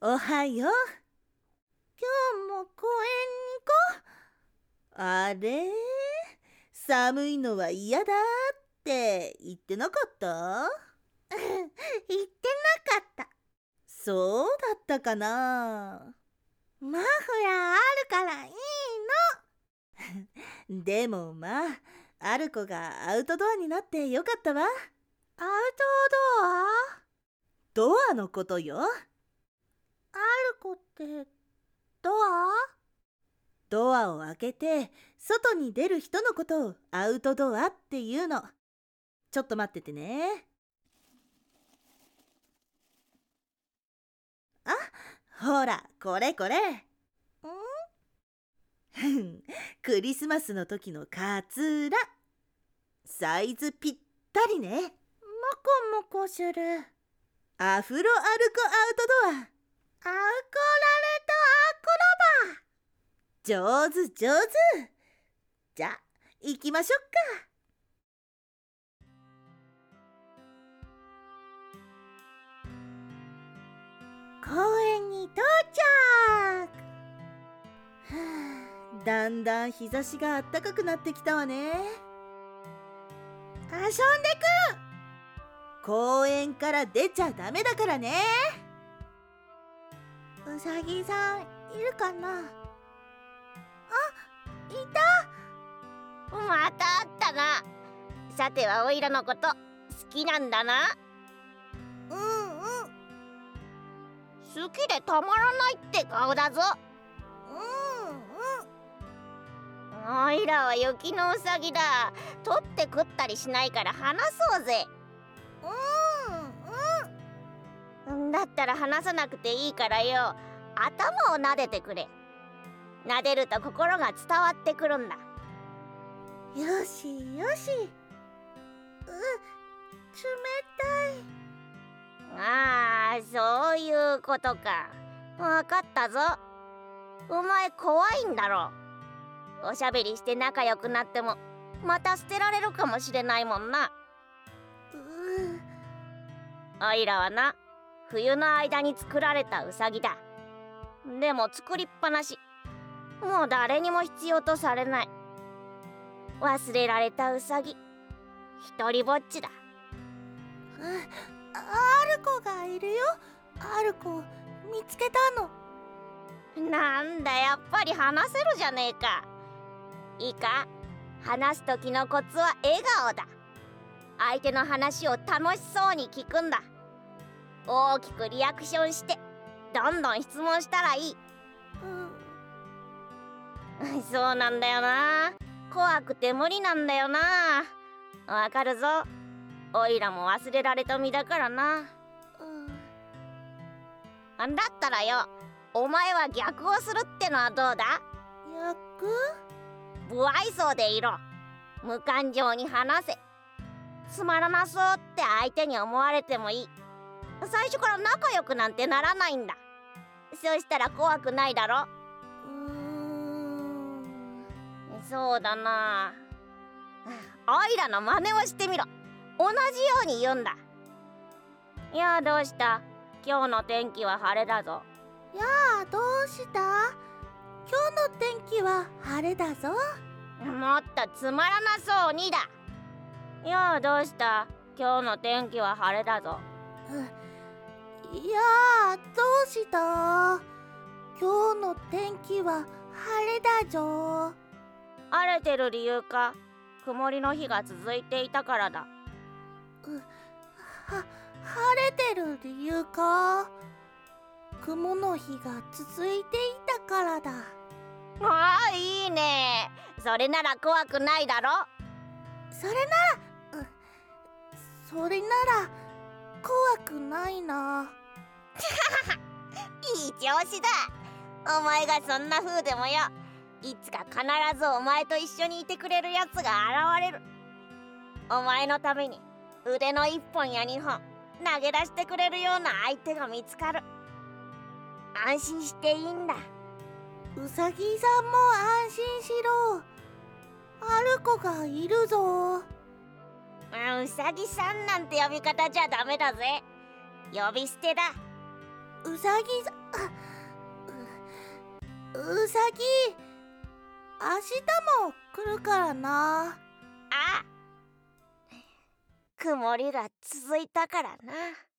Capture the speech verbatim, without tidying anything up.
おはよう。 今日も公園に行こう。あれ、寒いのは嫌だって言ってなかった？ 言ってなかった。 そうだったかな。 マフラーあるからいいの。でもまあ、アルコがアウトドアになってよかったわ。 アウトドア？ ドアのことよ。 アルコってドア？ ドアを開けて外に出る人のことをアウトドアっていうの。ちょっと待っててね。あ、ほら、これこれ。んクリスマスの時のカツラ。サイズぴったりね。 もこもこする。 アフロアルコアウトドア。 アウコラレとアクロバ。 上手上手。じゃあ行きましょうか。公園に到着。 だんだん日差しが暖かくなってきたわね。 遊んでくる。 公園から出ちゃダメだからね。 うさぎさんいるかな。あ、いた。 また会ったな。さてはおいらのこと好きなんだな。 うんうん。 好きでたまらないって顔だぞ。 うんうん。 おいらは雪のうさぎだ。取って食ったりしないから話そうぜ。 うんうん。 だったら話さなくていいからよ、頭を撫でてくれ。撫でると心が伝わってくるんだ。 よしよし。う、冷たい。 ああ、そういうことか。わかったぞ。お前怖いんだろ。おしゃべりして仲良くなってもまた捨てられるかもしれないもんな。 うおいらはな、冬の間に作られたウサギだ。でも作りっぱなし。もう誰にも必要とされない。忘れられたウサギ。一人ぼっちだ。 アルコがいるよ。アルコ見つけたの。 なんだ、やっぱり話せるじゃねえか。いいか、話す時のコツは笑顔だ。相手の話を楽しそうに聞くんだ。大きくリアクションしてどんどん質問したらいい。 うん、 そうなんだよな。怖くて無理なんだよな。わかるぞ。おいらも忘れられた身だからな。 うん、 だったらよ、お前は逆をするってのはどうだ？ 逆？ 不愛想でいろ。無感情に話せ。つまらなそうって相手に思われてもいい。最初から仲良くなんてならないんだ。そうしたら怖くないだろ。 うーん、 そうだな。おいらの真似をしてみろ。同じように言うんだ。いや、どうした？今日の天気は晴れだぞ。 やあ、どうした？今日の天気は晴れだぞ。 もっとつまらなそうにだ。いや、どうした？今日の天気は晴れだぞ。 いやあ、どうした？今日の天気は晴れだぞ。 晴れてる理由か、曇りの日が続いていたからだ。 は、晴れてる理由か。雲の日が続いていたからだ。 ああ、いいね。それなら怖くないだろ。 それなら、うそれなら怖くないな。 いい調子だ。お前がそんな風でもよ、いつか必ずお前と一緒にいてくれるやつが現れる。お前のために腕の一本や二本投げ出してくれるような相手が見つかる。安心していいんだ。 うさぎさんも安心しろ。アルコがいるぞ。 うさぎさんなんて呼び方じゃダメだぜ。呼び捨てだ。 うさぎさううさぎ明日も来るからな。 あ、曇りが続いたからな。